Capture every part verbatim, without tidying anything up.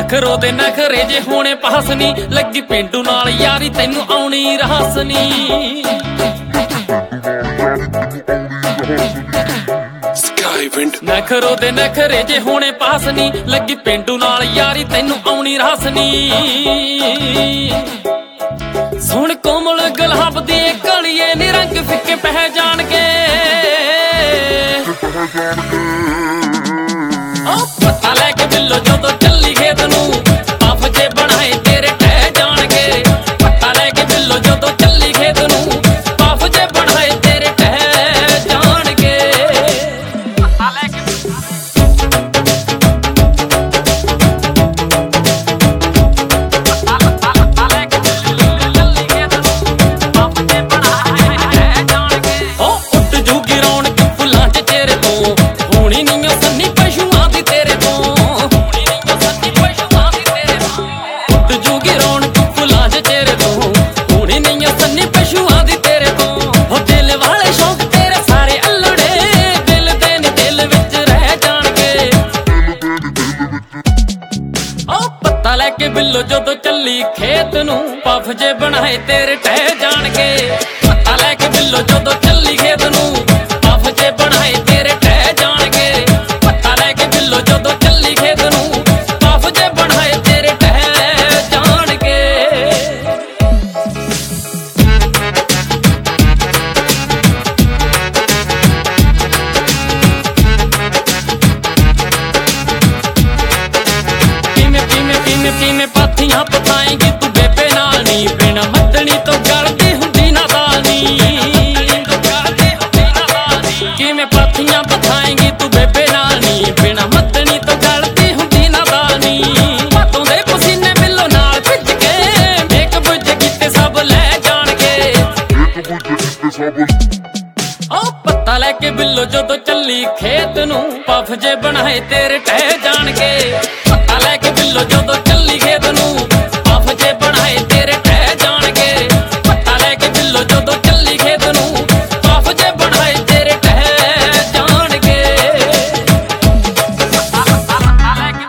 ਨਖਰੋ ਦੇ ਨਖਰੇ ਜੇ ਹੋਣੇ ਪਾਸ ਨੀ ਲੱਗੀ ਪਿੰਡੂ ਨਾਲ ਯਾਰੀ ਤੈਨੂੰ ਆਉਣੀ ਰਾਸ ਨੀ ਨਖਰੋ ਦੇ ਨਖਰੇ ਜੇ ਹੋਣੇ ਪਾਸ ਨੀ ਲੱਗੀ ਪਿੰਡੂ ਨਾਲ ਯਾਰੀ ਤੈਨੂੰ ਆਉਣੀ ਰਾਸ ਨੀ ਸੁਣ ਕੋਮਲ ਗੁਲਾਬ ਦੀ ਕਲੀਏ ਨੀ ਰੰਗ ਫਿੱਕੇ ਪਹਿ ਜਾਣਗੇ ਪਤਾ ਲੈ ਕੇ ਬਿੱਲੋ ਜਦੋਂ ਚੱਲੀ ਖੇਤ ਨੂੰ ਪੱਫ ਜੇ ਬਣਾਏ ਤੇਰੇ ਟਹਿ ਜਾਣਗੇ ਪਤਾ ਲੈ ਕੇ ਬਿੱਲੋ ਜਦੋਂ ਚੱਲੀ ਖੇਤ ਨੂੰ ਪੱਫ ਜੇ ਬਣਾਏ ਤੇਰੇ ਟਹਿ ਜਾਣਗੇ ਪਤਾ ਲੈ ਕੇ ਪਤਾ ਲੈ ਕੇ ਚੱਲੀ ਖੇਤ ਨੂੰ ਪੱਫ ਜੇ ਬਣਾਏ ਟਹਿ ਜਾਣਗੇ ਉਹ ਉੱਡ ਜੂਗੀ ਰੌਣਕ ਫੁੱਲਾਂ ਚ ਚਿਹਰੇ ਤੋਂ ਹੋਣੀ ਨੀ ਸੰਨੀ ਪਸ਼ੂਆਂ ਦੀ ਤੇਰੇ ਤੋਂ ਹੋਣੀ ਨੀ ਸੰਨੀ ਪਸ਼ੂਆਂ ਦੀ ਤੇਰੇ ਤੋਂ ਉੱਡ ਜੂਗੀ ਰੌਣਕ ਫੁੱਲਾਂ ਚ ਚਿਹਰੇ ਤੋਂ ਹੋਣੀ ਨੀ ਸੰਨੀ ਪਸ਼ੂਆਂ ਦੀ ਤੇਰੇ ਤੋਂ ਉਹ ਦਿਲ ਵਾਲੇ ਸ਼ੌਕ ਤੇਰੇ ਸਾਰੇ ਅਲੜੇ ਦਿਲ ਦੇ ਨੀ ਦਿਲ ਵਿੱਚ ਰਹਿ ਜਾਣਗੇ ਉਹ ਪਤਾ ਲੈ ਕੇ ਬਿੱਲੋ ਜਦੋਂ ਚੱਲੀ ਖੇਤ ਨੂੰ ਪੱਫ ਜੇ ਬਣਾਏ ਤੇਰੇ ਟਹਿ ਜਾਣਗੇ ਪਤਾ ਲੈ ਕੇ ਬਿੱਲੋ ਜਦੋਂ ਚੱਲੀ ਖੇਤ ਨੂੰ ਪੱਫ ਜੇ ਬਣਾਏ ਤੇਰੇ ਟਹਿ ਜਾਣਗੇ ਪਤਾ ਲੈ ਕੇ ਬਿੱਲੋ ਜਦੋਂ ਚੱਲੀ ਖੇਤ ਨੂੰ ਪੱਫ ਜੇ ਬਣਾਏ ਤੇਰੇ ਟਹਿ ਜਾਣਗੇ ਕਿਵੇਂ ਕਿਵੇਂ ਕਿਵੇਂ ਕਿਵੇਂ ਪਾਥੀਆਂ ਪਤਾਏਂਗੀ ਤੂੰ ਬੇਬੇ ਨਾਲ ਨੀ ਬਿਨਾ ਮੱਦਣੀ ਤੋਂ ਗਲਦੀ ਹੁੰਦੀ ਨਾ ਦਾਨੀ ਕਿਵੇਂ ਪਾਥੀਆਂ ਪਤਾਏਂਗੀ ਤੂੰ ਬੇਬੇ ਨਾਲ ਨੀ ਬਿਨਾ ਮੱਦਣੀ ਤੋਂ ਗਲਦੀ ਹੁੰਦੀ ਨਾ ਦਾਨੀ ਬਾਤੋਂ ਦੇ ਪਸੀਨੇ ਬਿੱਲੋ ਨਾਲ ਭਿੱਜ ਕੇ ਮੇਕ ਬੁੱਝ ਕੀਤੇ ਸਭ ਲੈ ਜਾਣਗੇ ਉਹ ਪਤਾ ਲੈ ਕੇ ਬਿੱਲੋ ਜਦੋਂ ਚੱਲੀ ਖੇਤ ਨੂੰ ਪੱਫ ਜੇ ਬਣਾਏ ਤੇਰੇ ਟਹਿ ਜਾਣਗੇ ਪਤਾ ਲੈ ਕੇ ਬਿੱਲੋ ਜਦੋਂ ਚੱਲੀ ਖੇਤ ਨੂੰ ਪੱਫ ਜੇ ਬਣਾਏ ਤੇਰੇ ਟਹਿ ਜਾਣਗੇ ਪਤਾ ਲੈ ਕੇ ਬਿੱਲੋ ਜਦੋਂ ਚੱਲੀ ਖੇਤ ਨੂੰ ਪੱਫ ਜੇ ਬਣਾਏ ਤੇਰੇ ਟਹਿ ਜਾਣਗੇ ਪਤਾ ਲੈ ਕੇ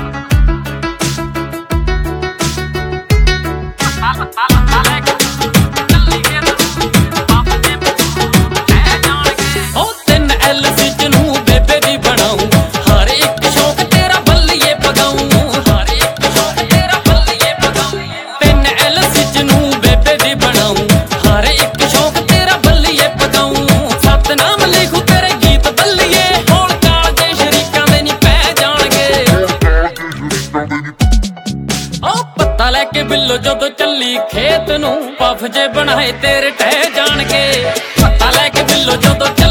ਪਤਾ ਲੈ ਕੇ ਚੱਲੀ ਖੇਤ ਨੂੰ ਪੱਫ ਜੇ ਟਹਿ ਜਾਣਗੇ ਉਹ ਤਿੰਨ ਐਲ ਸੀ ਨੂੰ ਬੇਬੇ ਦੀ ਬਣਾਉ ਹਰ ਇੱਕ ਸ਼ੌਕ ਤੇਰਾ ਬੱਲੀਏ ਪਗਾਉ ਹਰ ਇੱਕ ਸ਼ੌਕ ਤੇਰਾ ਬੱਲੀਏ ਪਗਾਉ ਤਿੰਨ ਐਲ ਸੀ ਨੂੰ ਬੇਬੇ ਦੀ ਬਣਾਉ ਹਰ ਇੱਕ ਸ਼ੌਕ ਤੇਰਾ ਬੱਲੀਏ ਪਗਾਉ ਸਤਨਾਮ ਲਿਖੂ ਤੇਰੇ ਗੀਤ ਬੱਲੀਏ ਹੁਣ ਕਾਲ ਦੇ ਸ਼ਰੀਕਾਂ ਦੇ ਨੀ ਪੈ ਜਾਣਗੇ ਉਹ ਪਤਾ ਲੈ ਕੇ ਬਿੱਲੋ ਜਦੋਂ ਚੱਲੀ ਖੇਤ ਨੂੰ ਪੱਫ ਜੇ ਬਣਾਏ ਤੇਰੇ ਟਹਿ ਜਾਣਗੇ ਪਤਾ ਲੈ ਕੇ ਬਿੱਲੋ ਜਦੋਂ